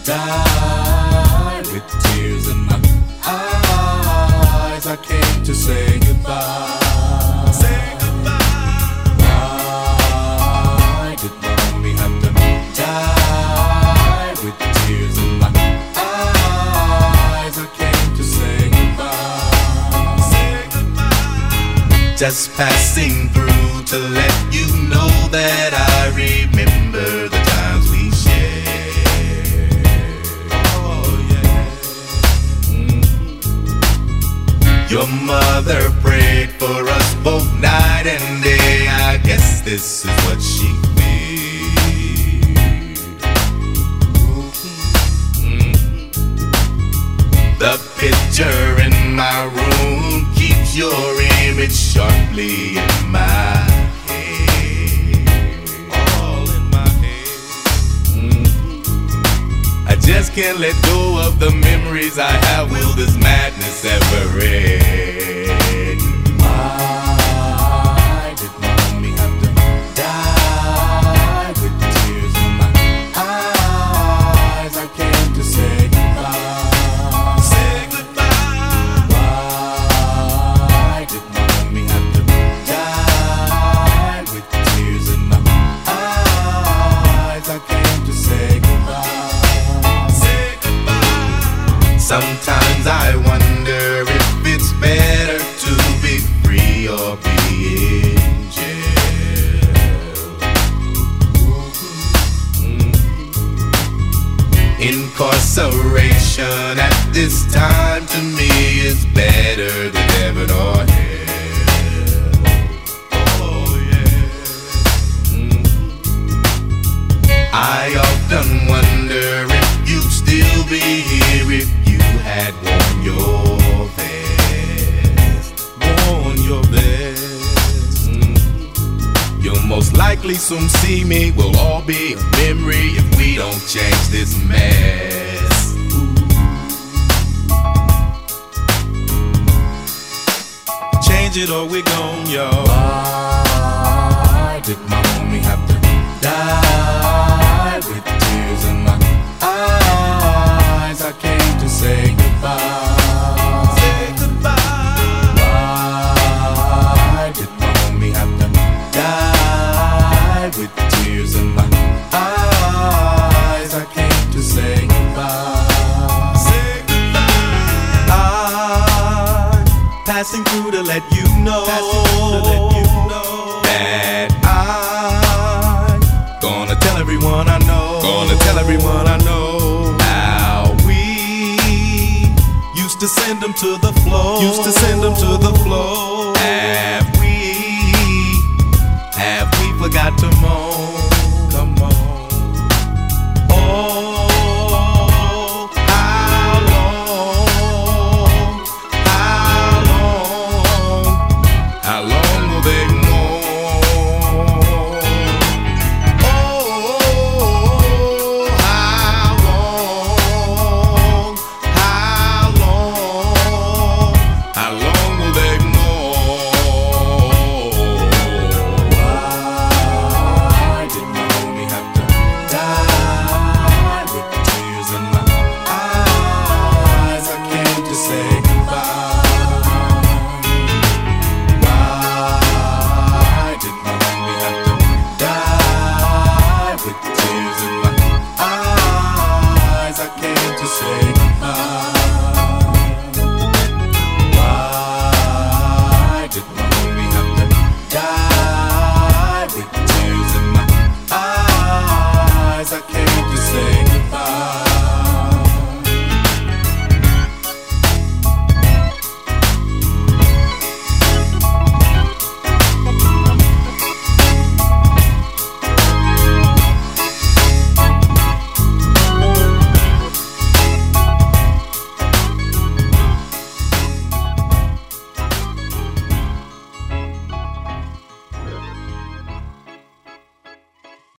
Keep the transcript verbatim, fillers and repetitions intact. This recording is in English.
die with tears in my eyes. I came to say goodbye. Say goodbye. Why did mommy have to die with tears in my eyes? I came to say goodbye. Say goodbye. Just passing through to let you know that I remember the times we shared. Oh yeah. Mm-hmm. Your mother prayed for us both night and day. I guess this is what she feels. Mm-hmm. The picture in my room keeps your image sharply in my just can't let go of the memories I have. Will this madness ever end? Why did mommy have to die with tears in my eyes? I came to say goodbye. Say goodbye. Why did mommy have to die with tears in my eyes? I came to say goodbye. Sometimes I wonder if it's better to be free or be in jail. Mm-hmm. Incarceration at this time to me is better than heaven or hell. Oh yeah. Mm-hmm. I often wonder if you'd still be here if had worn your best, worn your best. Mm-hmm. You'll most likely soon see me. We'll all be a memory if we don't change this mess. Ooh. Change it or we're gone, y'all. Why did mommy have to die with tears in my eyes? I came to say goodbye. Say goodbye. Why did mommy have to die with tears in my eyes? I came to say goodbye. Say goodbye. I'm passing through to let you know, to let you know that I'm gonna tell everyone I know, gonna tell everyone I know. Used to send them to the floor. Used to send them to the floor. Have we, have we forgot to mourn?